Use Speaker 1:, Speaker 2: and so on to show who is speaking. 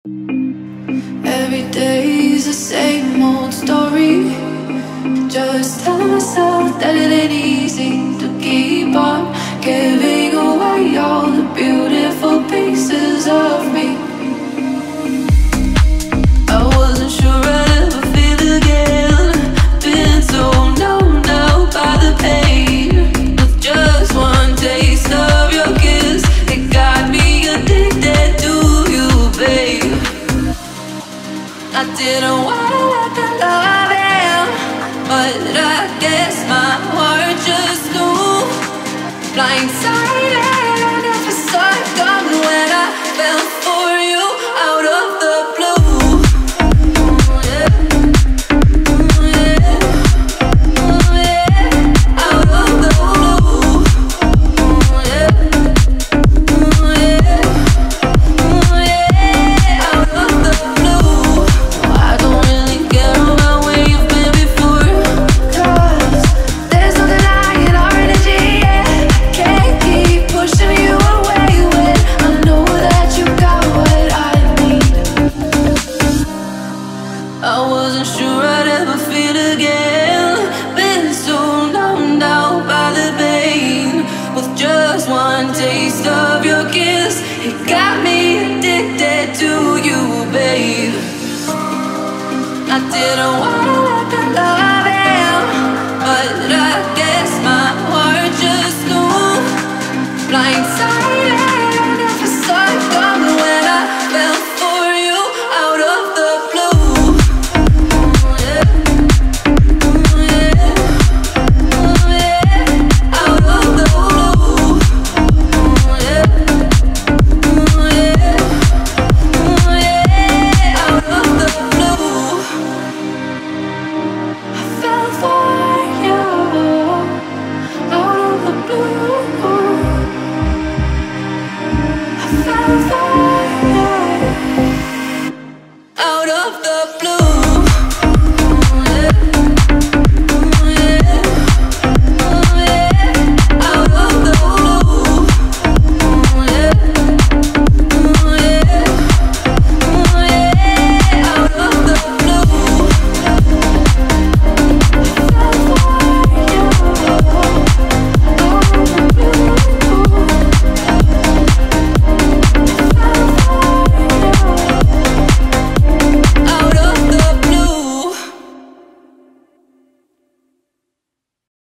Speaker 1: Every day's the same old story. Just tell myself that it ain't easy to keep on giving away all the beautiful pieces of me. I wasn't sure I'd ever feel again. Been so numbed out by the pain. With just one taste of your kiss, it got me addicted to you, babe. I didn't wanna let the love in, but I guess my heart just knew. Blindsided, I never saw it coming when I fell for you out of the blue. One taste of your kiss, it got me addicted to you, babe. I didn't want